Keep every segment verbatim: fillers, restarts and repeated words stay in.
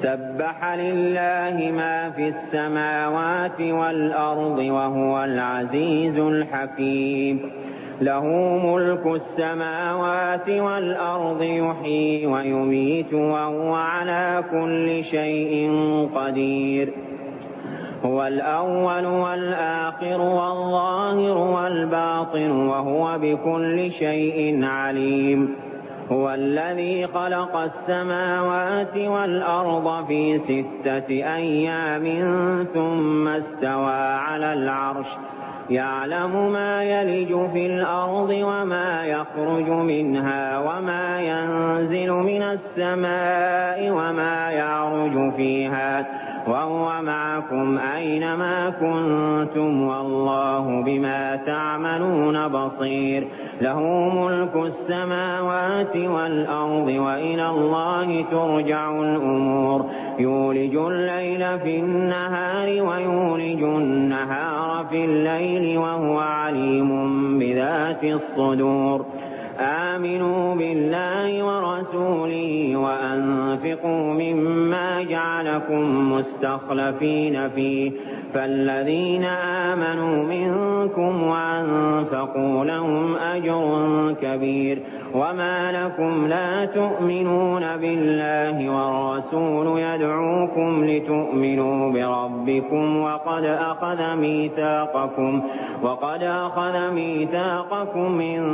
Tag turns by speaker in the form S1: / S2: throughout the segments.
S1: سبح لله ما في السماوات والأرض وهو العزيز الحكيم له ملك السماوات والأرض يحيي ويميت وهو على كل شيء قدير هو الأول والآخر والظاهر والباطن وهو بكل شيء عليم هو الذي خلق السماوات والأرض في ستة أيام ثم استوى على العرش يعلم ما يلج في الأرض وما يخرج منها وما ينزل من السماء وما يعرج فيها وهو معكم أينما كنتم والله بما تعملون بصير له ملك السماوات والأرض وإلى الله ترجع الأمور يولج الليل في النهار ويولج النهار في الليل وهو عليم بذات الصدور آمنوا بالله ورسوله وأنفقوا مما جعلكم مستخلفين فيه فالذين آمنوا منكم وأنفقوا لهم أجر كبير وما لكم لا تؤمنون بالله والرسول يدعوكم لتؤمنوا بربكم وقد أخذ ميثاقكم وقد أخذ ميثاقكم إن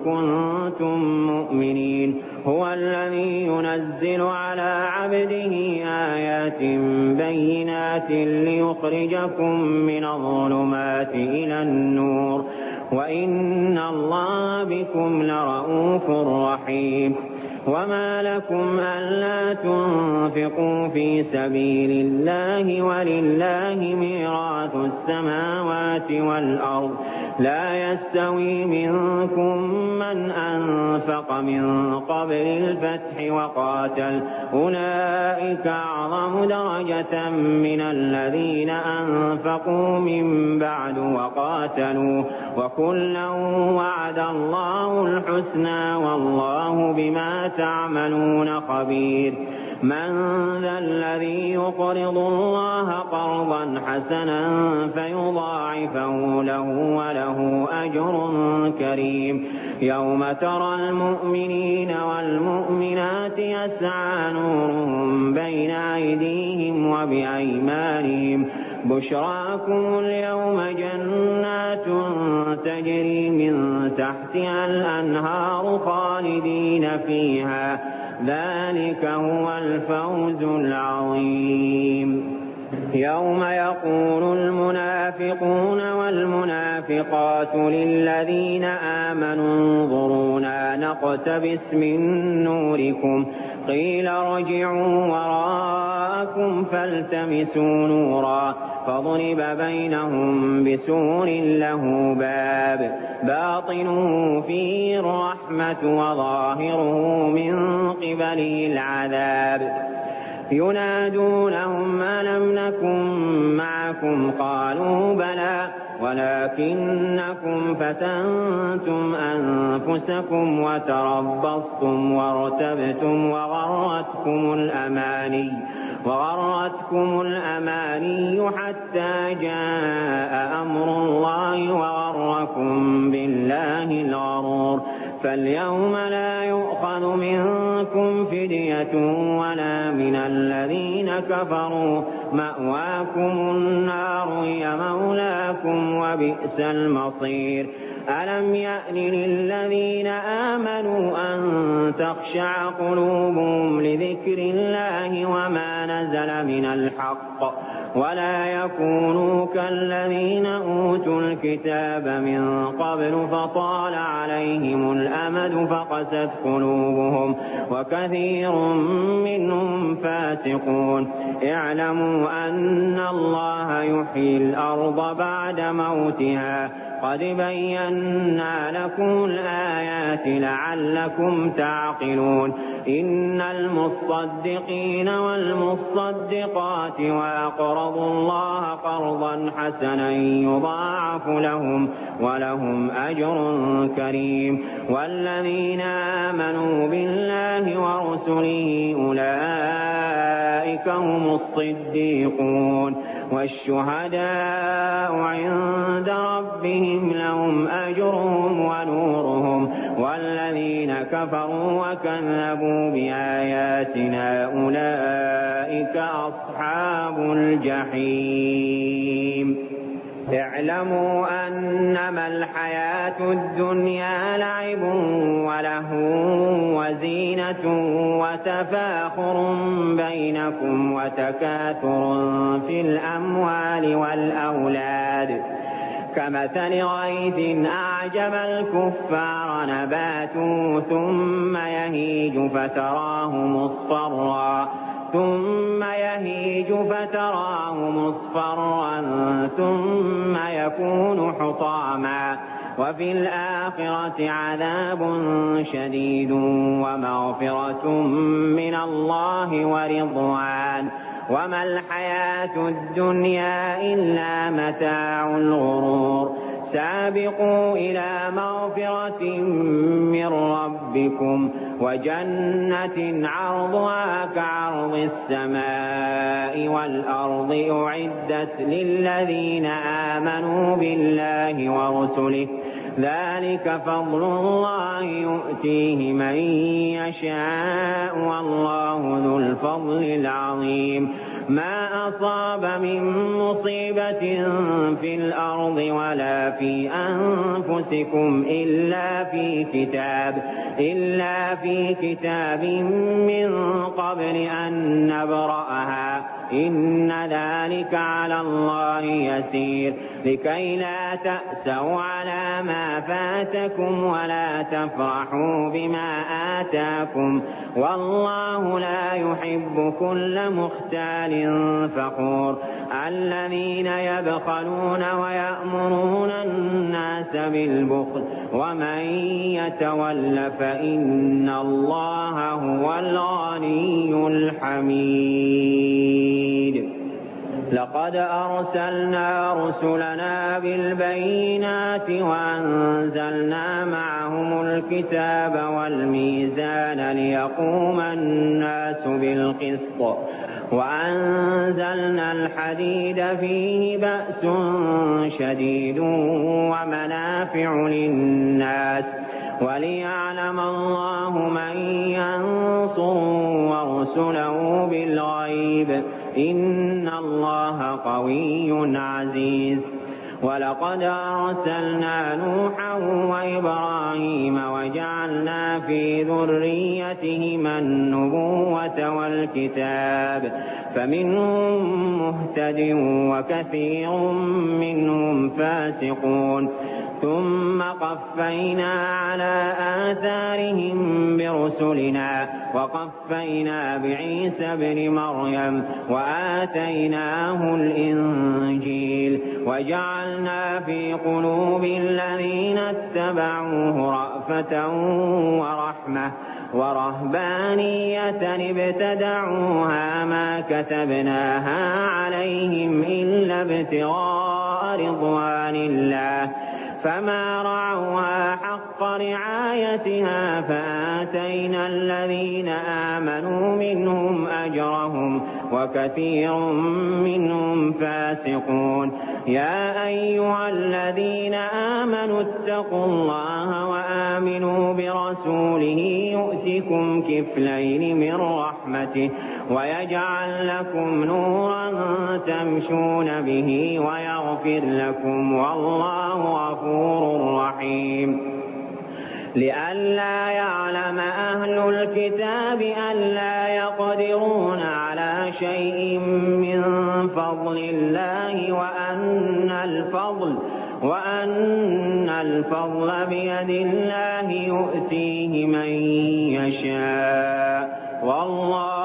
S1: كنتم مؤمنين هو الذي ينزل على عبده آيات بينات ليخرجكم من الظلمات إلى النور وإن الله بكم لرءوف رحيم وما لكم ألا تنفقوا في سبيل الله ولله ميراث السماوات والأرض لا يستوي منكم من أنفق من قبل الفتح وقاتل أولئك أعظم درجة من الذين أنفقوا من بعد وقاتلوا وكلا وعد الله الحسنى والله بما تعملون خبير من ذا الذي يقرض الله قرضا حسنا فيضاعفه له وله أجر كريم يوم ترى المؤمنين والمؤمنات يسعى نورهم بين أيديهم وبأيمانهم بشراكم اليوم جنات تجري من تحتها الأنهار خالدين فيها ذلك هو الفوز العظيم يوم يقول المنافقون والمنافقات للذين آمنوا انظرونا نقتبس من نوركم قيل ارجعوا وراءكم فالتمسوا نورا فضرب بينهم بسور له باب باطنه فيه الرحمة وظاهره من قبله العذاب ينادونهم ألم نكن معكم قالوا بلى ولكنكم فتنتم أنفسكم وتربصتم وارتبتم وغرتكم الأماني وغرتكم الأماني حتى جاء أمر الله وغركم بالله الغرور فاليوم لا يؤخذ منكم فدية ولا من الذين كفروا مأواكم النار هي مولاكم وبئس المصير ألم يأن للذين آمنوا أن تخشع قلوبهم لذكر الله وما نزل من الحق ولا يكونوا كالذين أوتوا الكتاب من قبل فطال عليهم الأمد فقست قلوبهم وكثير منهم فاسقون اعلموا أن الله يحيي الأرض بعد موتها قد بينا لكم الآيات لعلكم تعقلون إن المصدقين والمصدقات وأقرضوا الله قرضا حسنا يضاعف لهم ولهم أجر كريم والذين آمنوا بالله ورسله أولئك أولئك هم الصديقون والشهداء عند ربهم لهم أجرهم ونورهم والذين كفروا وكذبوا بآياتنا أولئك أصحاب الجحيم. اعلموا أنما الحياة الدنيا لعب ولهو وزينة وتفاخر بينكم وتكاثر في الأموال والأولاد كمثل غيث أعجب الكفار نباته ثم يهيج فتراه مصفرا ثم يهيج فتراه مصفرا ثم يكون حطاما وفي الآخرة عذاب شديد ومغفرة من الله ورضوان وما الحياة الدنيا إلا متاع الغرور. سابقوا إلى مغفرة من ربكم وجنة عرضها كعرض السماء والأرض أعدت للذين آمنوا بالله ورسله ذلك فضل الله يؤتيه من يشاء والله ذو الفضل العظيم. ما أصاب من مصيبة في الأرض ولا في أنفسكم إلا في كتاب إلا في كتاب من قبل أن نبرأها إن ذلك على الله يسير لكي لا تأسوا على ما فاتكم ولا تفرحوا بما آتاكم والله لا يحب كل مختال فخور. الذين يبخلون ويأمرون الناس بالبخل ومن يتول فإن الله هو الغني الحميد. لقد أرسلنا رسلنا بالبينات وأنزلنا معهم الكتاب والميزان ليقوم الناس بالقسط وأنزلنا الحديد فيه بأس شديد ومنافع للناس وليعلم الله من ينصر ورسله بالغيب إن الله قوي عزيز. ولقد أرسلنا نوحا وإبراهيم وجعلنا في ذريتهما النبوة والكتاب فمنهم مهتد وكثير منهم فاسقون ثم قفينا على آثارهم برسلنا وقفينا بعيسى ابن مريم وآتيناه الإنجيل وجعلنا في قلوب الذين اتبعوه رأفة ورحمة ورهبانية ابتدعوها ما كتبناها عليهم إلا ابتغاء رضوان الله فما رعوها حق رعايتها فآتينا الذين آمنوا منهم أجرهم وكثير منهم فاسقون. يا أيها الذين آمنوا اتقوا الله وآمنوا برسوله يؤتكم كفلين من رحمته ويجعل لكم نورا تمشون به ويغفر لكم والله غفور رحيم. لئلا يعلم أهل الكتاب ألا يقدرون على شيء من فضل الله وأن الفضل وأن الفضل بيد الله يؤتيه من يشاء والله